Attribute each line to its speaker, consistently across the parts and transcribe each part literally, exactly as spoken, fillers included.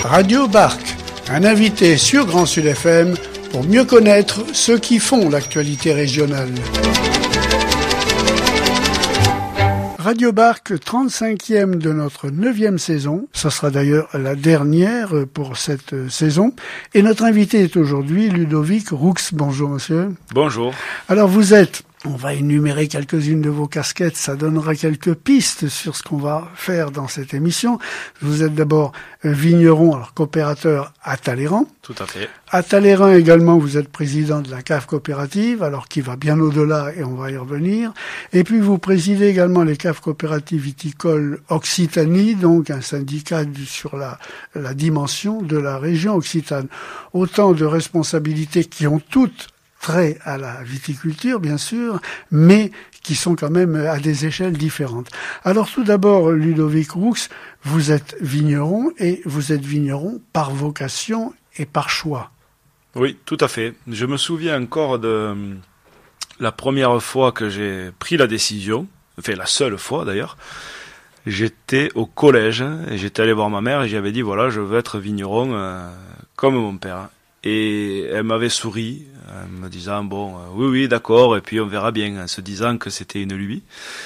Speaker 1: Radio Barque, un invité sur Grand Sud F M pour mieux connaître ceux qui font l'actualité régionale. Radio Barque, trente-cinquième de notre neuvième saison. Ce sera d'ailleurs la dernière pour cette saison. Et notre invité est aujourd'hui Ludovic Roux. Bonjour monsieur.
Speaker 2: Bonjour.
Speaker 1: Alors vous êtes... On va énumérer quelques-unes de vos casquettes, ça donnera quelques pistes sur ce qu'on va faire dans cette émission. Vous êtes d'abord vigneron, alors coopérateur à Talleyrand.
Speaker 2: Tout à fait.
Speaker 1: À Talleyrand également, vous êtes président de la cave coopérative, alors qui va bien au-delà et on va y revenir. Et puis vous présidez également les caves coopératives viticoles Occitanie, donc un syndicat du, sur la, la dimension de la région Occitane. Autant de responsabilités qui ont toutes trait à la viticulture, bien sûr, mais qui sont quand même à des échelles différentes. Alors tout d'abord, Ludovic Roux, vous êtes vigneron, et vous êtes vigneron par vocation et par choix.
Speaker 2: Oui, tout à fait. Je me souviens encore de la première fois que j'ai pris la décision, enfin la seule fois d'ailleurs. J'étais au collège, et j'étais allé voir ma mère, et j'avais dit, voilà, je veux être vigneron euh, comme mon père. Et elle m'avait souri, en me disant, bon, euh, oui, oui, d'accord, et puis on verra bien, en se disant que c'était une lubie.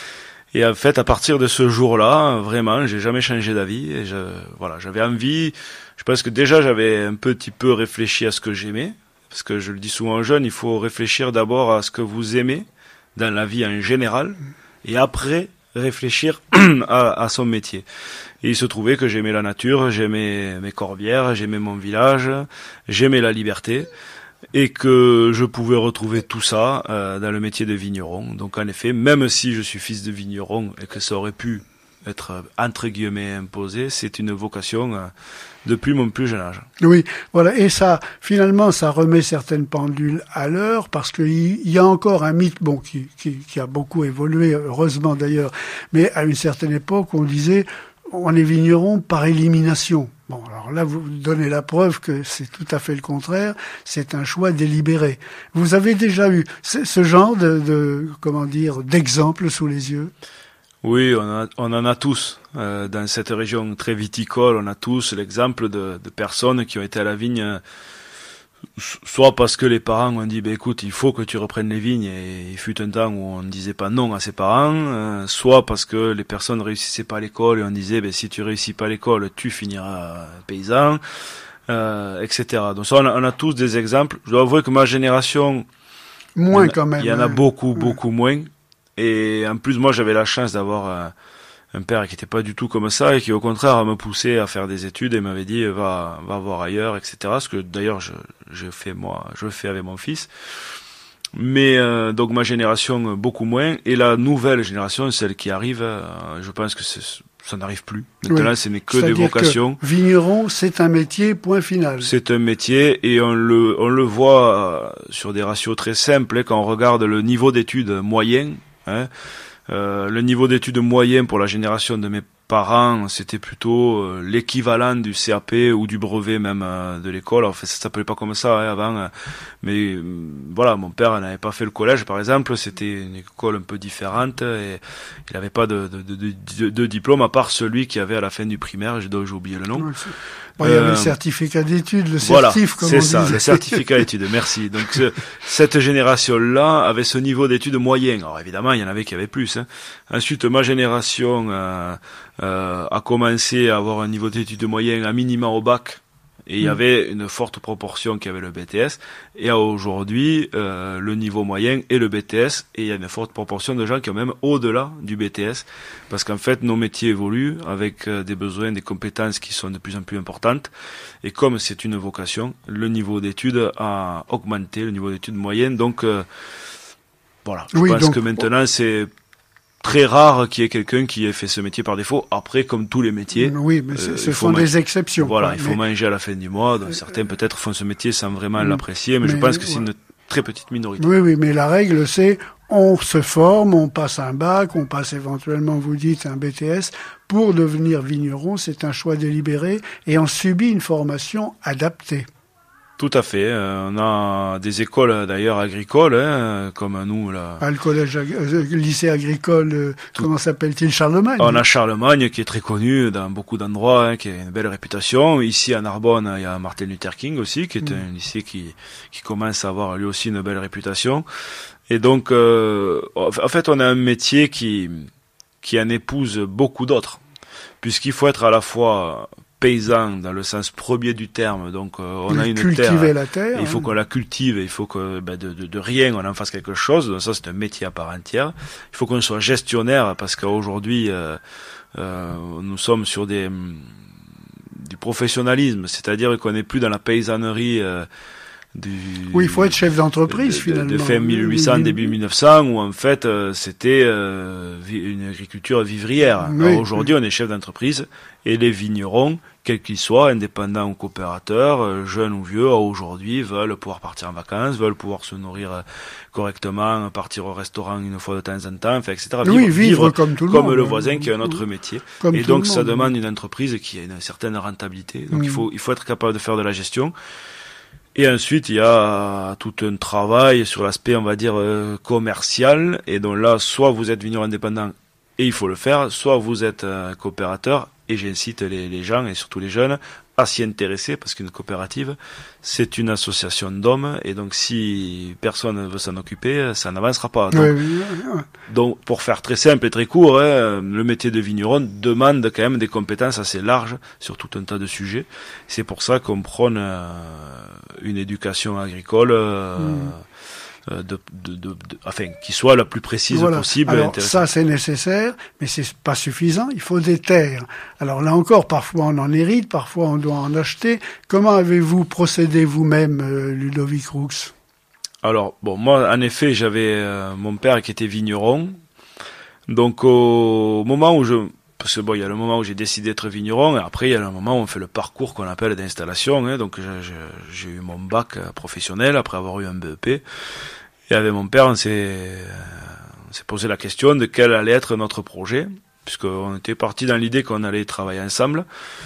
Speaker 2: Et en fait, à partir de ce jour-là, vraiment, j'ai jamais changé d'avis. Et je, voilà, j'avais envie, je pense que déjà j'avais un petit peu réfléchi à ce que j'aimais, parce que je le dis souvent aux jeunes, il faut réfléchir d'abord à ce que vous aimez dans la vie en général, et après réfléchir à, à son métier. Et il se trouvait que j'aimais la nature, j'aimais mes corbières, j'aimais mon village, j'aimais la liberté, et que je pouvais retrouver tout ça euh, dans le métier de vigneron. Donc en effet, même si je suis fils de vigneron et que ça aurait pu être entre guillemets imposé, c'est une vocation euh, depuis mon plus jeune âge.
Speaker 1: Oui, voilà, et ça, finalement, ça remet certaines pendules à l'heure, parce qu'il y a encore un mythe, bon, qui, qui, qui a beaucoup évolué, heureusement d'ailleurs, mais à une certaine époque, on disait, on est vigneron par élimination. Bon, alors là, vous donnez la preuve que c'est tout à fait le contraire. C'est un choix délibéré. Vous avez déjà eu ce, ce genre de, de, comment dire, d'exemple sous les yeux?
Speaker 2: Oui, on, a, on en a tous. Euh, dans cette région très viticole, on a tous l'exemple de, de personnes qui ont été à la vigne, euh, soit parce que les parents ont dit, bah, écoute, il faut que tu reprennes les vignes, et il fut un temps où on ne disait pas non à ses parents, euh, soit parce que les personnes ne réussissaient pas à l'école et on disait, bah, si tu réussis pas à l'école, tu finiras paysan, euh, et cetera. Donc ça, on a, on a tous des exemples. Je dois avouer que ma génération,
Speaker 1: moins
Speaker 2: il a,
Speaker 1: quand même.
Speaker 2: Il y en a
Speaker 1: hein.
Speaker 2: beaucoup, beaucoup ouais. moins. Et en plus, moi, j'avais la chance d'avoir euh, un père qui était pas du tout comme ça et qui, au contraire, me poussait à faire des études et m'avait dit, va, va voir ailleurs, et cetera. Ce que, d'ailleurs, je, je fais moi, je fais avec mon fils. Mais, euh, donc, ma génération, beaucoup moins. Et la nouvelle génération, celle qui arrive, euh, je pense que c'est, ça n'arrive plus. Maintenant, oui. Ce n'est que C'est-à-dire des vocations.
Speaker 1: Que vigneron, c'est un métier, point final.
Speaker 2: C'est un métier, et on le, on le voit euh, sur des ratios très simples, hein, quand on regarde le niveau d'études moyen. Hein. Euh, le niveau d'études moyen pour la génération de mes parents, c'était plutôt euh, l'équivalent du C A P ou du brevet même euh, de l'école. Enfin, ça s'appelait pas comme ça hein, avant, euh, mais euh, voilà, mon père n'avait pas fait le collège par exemple. C'était une école un peu différente et il n'avait pas de, de, de, de, de diplôme à part celui qu'il y avait à la fin du primaire. J'ai oublié le nom.
Speaker 1: Ouais, bon, il y avait euh, le certificat d'études, le
Speaker 2: voilà,
Speaker 1: certif, comme on
Speaker 2: c'est
Speaker 1: dit.
Speaker 2: ça, le certificat d'études. Merci. Donc ce, cette génération-là avait ce niveau d'études moyen. Alors évidemment, il y en avait qui avaient plus. Hein. Ensuite, ma génération euh, euh, a commencé à avoir un niveau d'études moyen à minima au bac. Et il y avait une forte proportion qui avait le B T S. Et aujourd'hui, euh, le niveau moyen est le B T S. Et il y a une forte proportion de gens qui ont même au-delà du B T S. Parce qu'en fait, nos métiers évoluent avec euh, des besoins, des compétences qui sont de plus en plus importantes. Et comme c'est une vocation, le niveau d'études a augmenté, le niveau d'études moyenne. Donc, euh, voilà. Je
Speaker 1: oui,
Speaker 2: pense
Speaker 1: donc,
Speaker 2: que maintenant, c'est très rare qu'il y ait quelqu'un qui ait fait ce métier par défaut. Après, comme tous les métiers,
Speaker 1: oui, mais euh, ce sont
Speaker 2: man-
Speaker 1: des exceptions.
Speaker 2: Voilà,
Speaker 1: quoi,
Speaker 2: il faut
Speaker 1: mais...
Speaker 2: manger à la fin du mois. Donc, euh, certains peut-être font ce métier sans vraiment
Speaker 1: mmh,
Speaker 2: l'apprécier, mais, mais je pense que c'est ouais. une très petite minorité.
Speaker 1: Oui, oui, mais la règle, c'est on se forme, on passe un bac, on passe éventuellement, vous dites, un B T S. Pour devenir vigneron, c'est un choix délibéré et on subit une formation adaptée.
Speaker 2: Tout à fait. Euh, on a des écoles d'ailleurs agricoles, hein, comme nous là.
Speaker 1: Ah, le collège, euh, le lycée agricole, euh, comment s'appelle-t-il, Charlemagne?
Speaker 2: On a Charlemagne qui est très connu dans beaucoup d'endroits, hein, qui a une belle réputation. Ici à Narbonne, il y a Martin Luther King aussi, qui est mmh. un lycée qui qui commence à avoir lui aussi une belle réputation. Et donc, euh, en fait, on a un métier qui qui en épouse beaucoup d'autres, puisqu'il faut être à la fois paysan dans le sens premier du terme, donc euh, on
Speaker 1: de
Speaker 2: a une
Speaker 1: cultiver
Speaker 2: terre,
Speaker 1: la terre,
Speaker 2: il faut
Speaker 1: hein.
Speaker 2: qu'on la cultive, il faut que ben, de, de, de rien on en fasse quelque chose, donc ça c'est un métier à part entière. Il faut qu'on soit gestionnaire, parce qu'aujourd'hui euh, euh, nous sommes sur des du professionnalisme, c'est-à-dire qu'on n'est plus dans la paysannerie euh, du,
Speaker 1: oui, il faut être chef d'entreprise
Speaker 2: de, de,
Speaker 1: finalement.
Speaker 2: De fin mille huit cents, oui, début mille neuf cents, où en fait euh, c'était euh, une agriculture vivrière.
Speaker 1: Oui,
Speaker 2: aujourd'hui,
Speaker 1: oui.
Speaker 2: on est chef d'entreprise et les vignerons, quels qu'ils soient, indépendants ou coopérateurs, euh, jeunes ou vieux, aujourd'hui veulent pouvoir partir en vacances, veulent pouvoir se nourrir euh, correctement, partir au restaurant une fois de temps en temps, enfin, et cetera.
Speaker 1: Oui, vivre, vivre comme tout le
Speaker 2: comme
Speaker 1: monde.
Speaker 2: le voisin qui a un autre métier.
Speaker 1: Comme
Speaker 2: et donc ça
Speaker 1: monde.
Speaker 2: demande une entreprise qui a une certaine rentabilité. Donc mmh. il faut il faut être capable de faire de la gestion. Et ensuite, il y a tout un travail sur l'aspect, on va dire, euh, commercial. Et donc là, soit vous êtes vigneron indépendant et il faut le faire, soit vous êtes euh, coopérateur. Et j'incite les, les gens, et surtout les jeunes, à s'y intéresser, parce qu'une coopérative, c'est une association d'hommes. Et donc, si personne ne veut s'en occuper, ça n'avancera pas. Donc,
Speaker 1: oui, oui, oui.
Speaker 2: donc, pour faire très simple et très court, hein, le métier de vigneron demande quand même des compétences assez larges sur tout un tas de sujets. C'est pour ça qu'on prône euh, une éducation agricole euh, mmh. de, de, de, de, enfin, qui soit la plus précise
Speaker 1: voilà.
Speaker 2: possible.
Speaker 1: Alors ça c'est nécessaire, mais c'est pas suffisant. Il faut des terres. Alors là encore, parfois on en hérite, parfois on doit en acheter. Comment avez-vous procédé vous-même, euh, Ludovic Roux?
Speaker 2: Alors bon, moi en effet, j'avais euh, mon père qui était vigneron. Donc au moment où je Parce que bon, il y a le moment où j'ai décidé d'être vigneron, et après il y a le moment où on fait le parcours qu'on appelle d'installation. Hein, donc j'ai, j'ai eu mon bac professionnel après avoir eu un B E P. Et avec mon père, on s'est, on s'est posé la question de quel allait être notre projet, puisqu'on était parti dans l'idée qu'on allait travailler ensemble.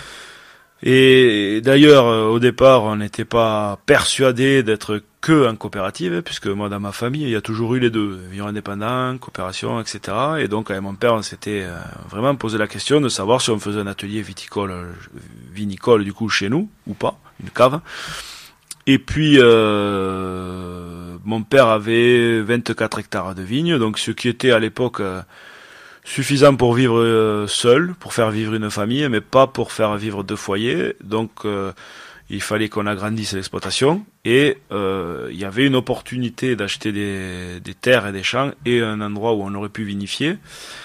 Speaker 2: Et d'ailleurs, au départ, on n'était pas persuadé d'être que en coopérative, puisque moi, dans ma famille, il y a toujours eu les deux, vigneron indépendant, coopération, et cetera. Et donc, avec mon père, on s'était vraiment posé la question de savoir si on faisait un atelier viticole, vinicole, du coup, chez nous, ou pas, une cave. Et puis, euh, mon père avait vingt-quatre hectares de vignes, donc ce qui était à l'époque euh, suffisant pour vivre euh, seul, pour faire vivre une famille, mais pas pour faire vivre deux foyers. Donc, euh, il fallait qu'on agrandisse l'exploitation. Et euh, il y avait une opportunité d'acheter des, des terres et des champs et un endroit où on aurait pu vinifier.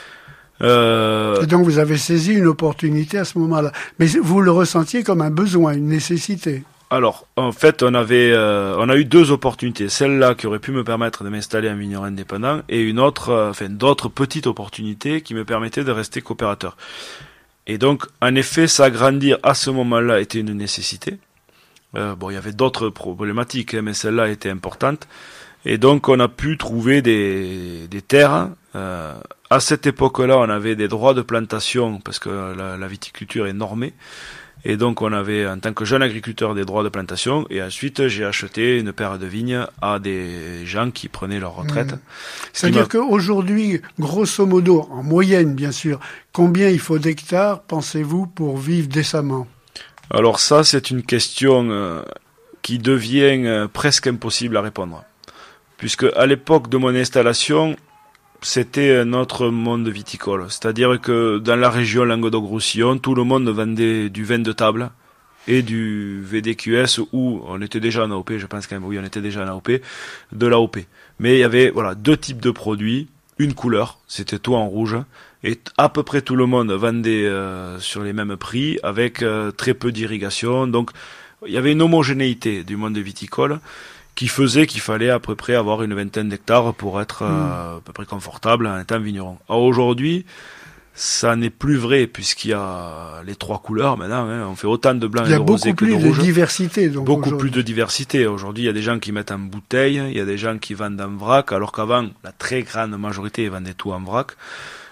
Speaker 1: Euh... Et donc, vous avez saisi une opportunité à ce moment-là. Mais vous le ressentiez comme un besoin, une nécessité.
Speaker 2: Alors, en fait, on avait, euh, on a eu deux opportunités. Celle-là qui aurait pu me permettre de m'installer en vigneron indépendant, et une autre, euh, enfin, d'autres petites opportunités qui me permettaient de rester coopérateur. Et donc, en effet, s'agrandir à ce moment-là était une nécessité. Euh, bon, il y avait d'autres problématiques, hein, mais celle-là était importante. Et donc, on a pu trouver des, des terres. Euh, à cette époque-là, on avait des droits de plantation parce que la, la viticulture est normée. Et donc, on avait, en tant que jeune agriculteur, des droits de plantation. Et ensuite, j'ai acheté une paire de vignes à des gens qui prenaient leur retraite. Mmh.
Speaker 1: C'est-à-dire qu'aujourd'hui, grosso modo, en moyenne, bien sûr, combien il faut d'hectares, pensez-vous, pour vivre décemment?
Speaker 2: Alors ça, c'est une question euh, qui devient euh, presque impossible à répondre. Puisque à l'époque de mon installation, c'était notre monde viticole. C'est-à-dire que dans la région Languedoc-Roussillon, tout le monde vendait du vin de table et du V D Q S, où on était déjà en A O P, je pense quand même, oui, on était déjà en A O P, de l'A O P. Mais il y avait voilà deux types de produits, une couleur, c'était tout en rouge, et à peu près tout le monde vendait euh, sur les mêmes prix, avec euh, très peu d'irrigation. Donc il y avait une homogénéité du monde viticole qui faisait qu'il fallait à peu près avoir une vingtaine d'hectares pour être euh, mmh. à peu près confortable en étant vigneron. Alors aujourd'hui, ça n'est plus vrai, puisqu'il y a les trois couleurs maintenant, hein, on fait autant de blanc et de rosé que de rouge. Il y a beaucoup plus de diversité. Donc beaucoup plus de diversité. Aujourd'hui, il y a des gens qui mettent en bouteille, il y a des gens qui vendent en vrac, alors qu'avant, la très grande majorité vendait tout en vrac.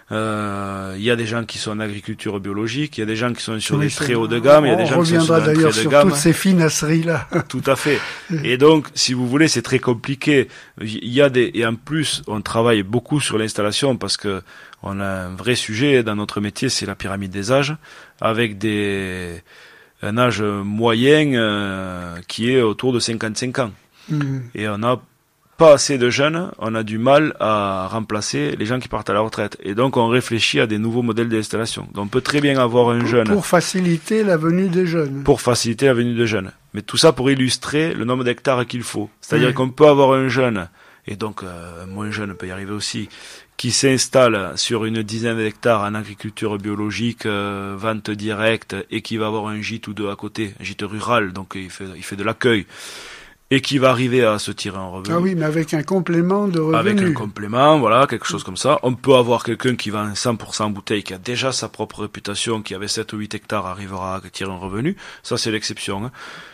Speaker 2: Euh, il y a des gens qui sont en agriculture biologique, il y a des gens qui sont sur
Speaker 1: oui,
Speaker 2: des très hauts de gamme, il y a des gens qui sont sur
Speaker 1: des
Speaker 2: très de gamme. On
Speaker 1: reviendra d'ailleurs sur toutes ces finasseries-là.
Speaker 2: Tout à fait. Et donc, si vous voulez, c'est très compliqué. Il y a des, et en plus, on travaille beaucoup sur l'installation parce que on a un vrai sujet dans notre métier, c'est la pyramide des âges, avec des, un âge moyen euh, qui est autour de cinquante-cinq ans. Mmh. Et on a pas assez de jeunes, on a du mal à remplacer les gens qui partent à la retraite. Et donc, on réfléchit à des nouveaux modèles d'installation. Donc, on peut très bien avoir un
Speaker 1: pour,
Speaker 2: jeune.
Speaker 1: Pour faciliter la venue des jeunes.
Speaker 2: Pour faciliter la venue des jeunes. Mais tout ça pour illustrer le nombre d'hectares qu'il faut. C'est-à-dire
Speaker 1: oui.
Speaker 2: qu'on peut avoir un jeune, et donc euh, un moins jeune peut y arriver aussi, qui s'installe sur une dizaine d'hectares en agriculture biologique, euh, vente directe, et qui va avoir un gîte ou deux à côté, un gîte rural, donc il fait, il fait de l'accueil. Et qui va arriver à se tirer un revenu.
Speaker 1: Ah oui, mais avec un complément de revenu.
Speaker 2: Avec un complément, voilà, quelque chose comme ça. On peut avoir quelqu'un qui vend cent pour cent bouteille, qui a déjà sa propre réputation, qui avait sept ou huit hectares, arrivera à tirer un revenu. Ça, c'est l'exception. Hein.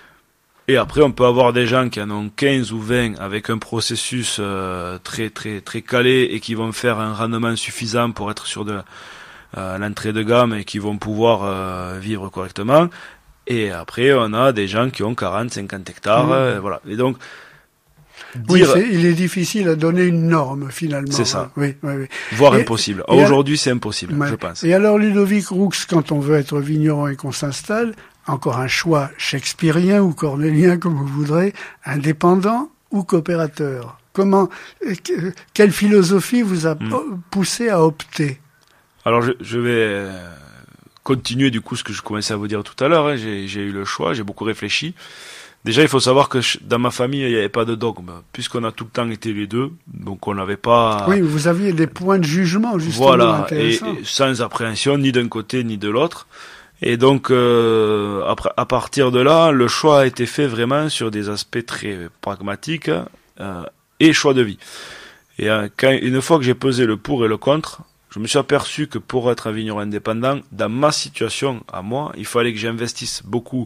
Speaker 2: Et après, on peut avoir des gens qui en ont quinze ou vingt avec un processus euh, très très très calé et qui vont faire un rendement suffisant pour être sur de euh, l'entrée de gamme et qui vont pouvoir euh, vivre correctement. Et après, on a des gens qui ont quarante, cinquante hectares, mmh. euh, voilà. Et donc,
Speaker 1: oui, dire... c'est, il est difficile à donner une norme, finalement.
Speaker 2: C'est ça.
Speaker 1: Oui, oui, oui.
Speaker 2: Voire
Speaker 1: et,
Speaker 2: impossible.
Speaker 1: Et
Speaker 2: Aujourd'hui, c'est impossible,
Speaker 1: ouais.
Speaker 2: je pense.
Speaker 1: Et alors, Ludovic Roux, quand on veut être vigneron et qu'on s'installe, encore un choix shakespearien ou cornélien, comme vous voudrez, indépendant ou coopérateur. Comment, quelle philosophie vous a mmh. poussé à opter?
Speaker 2: Alors, je, je vais... Euh... continuer du coup ce que je commençais à vous dire tout à l'heure, hein. j'ai, j'ai eu le choix, j'ai beaucoup réfléchi. Déjà, il faut savoir que je, dans ma famille, il n'y avait pas de dogme, puisqu'on a tout le temps été les deux, donc on n'avait pas...
Speaker 1: Oui, vous aviez des points de jugement, justement,
Speaker 2: voilà,
Speaker 1: intéressants.
Speaker 2: Et, et sans appréhension, ni d'un côté, ni de l'autre. Et donc, euh, après, à partir de là, le choix a été fait vraiment sur des aspects très pragmatiques euh, et choix de vie. Et euh, quand, une fois que j'ai pesé le pour et le contre, je me suis aperçu que pour être un vigneron indépendant, dans ma situation à moi, il fallait que j'investisse beaucoup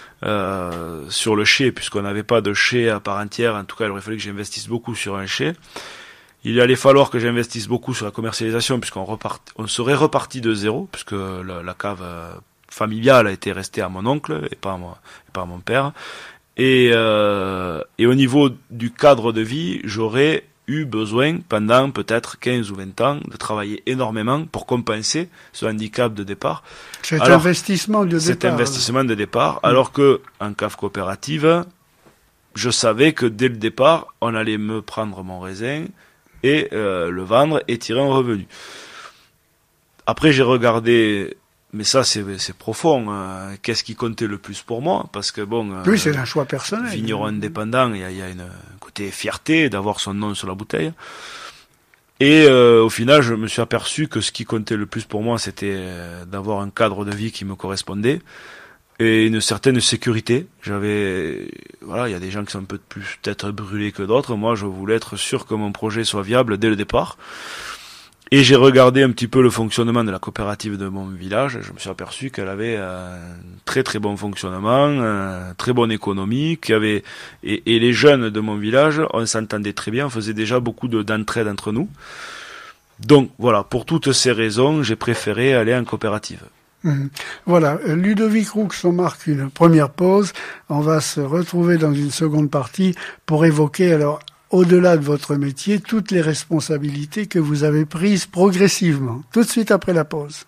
Speaker 2: euh, sur le chai, puisqu'on n'avait pas de chai à part entière. En tout cas, il aurait fallu que j'investisse beaucoup sur un chai. Il allait falloir que j'investisse beaucoup sur la commercialisation, puisqu'on repart, on serait reparti de zéro, puisque la, la cave euh, familiale a été restée à mon oncle et pas à, moi, et pas à mon père. Et, euh, et au niveau du cadre de vie, j'aurais eu besoin pendant peut-être quinze ou vingt ans de travailler énormément pour compenser ce handicap de départ.
Speaker 1: Cet alors, investissement de
Speaker 2: cet
Speaker 1: départ.
Speaker 2: Cet investissement de départ, mmh. alors que en cave coopérative, je savais que dès le départ, on allait me prendre mon raisin et euh, le vendre et tirer un revenu. Après, j'ai regardé, mais ça c'est, c'est profond, euh, qu'est-ce qui comptait le plus pour moi, parce que bon...
Speaker 1: Oui, euh, c'est un choix personnel.
Speaker 2: Vigneron indépendant, il y a, y a une... fierté d'avoir son nom sur la bouteille. Et euh, au final, je me suis aperçu que ce qui comptait le plus pour moi, c'était euh, d'avoir un cadre de vie qui me correspondait et une certaine sécurité. J'avais, voilà, il y a des gens qui sont un peu plus peut-être brûlés que d'autres. Moi, je voulais être sûr que mon projet soit viable dès le départ. Et j'ai regardé un petit peu le fonctionnement de la coopérative de mon village. Je me suis aperçu qu'elle avait un très très bon fonctionnement, une très bonne économie, qu'il y avait et, et les jeunes de mon village, on s'entendait très bien, on faisait déjà beaucoup de, d'entraide entre nous. Donc voilà, pour toutes ces raisons, j'ai préféré aller en coopérative.
Speaker 1: Mmh. Voilà, Ludovic Roux, on marque une première pause. On va se retrouver dans une seconde partie pour évoquer alors au-delà de votre métier, toutes les responsabilités que vous avez prises progressivement. Tout de suite après la pause.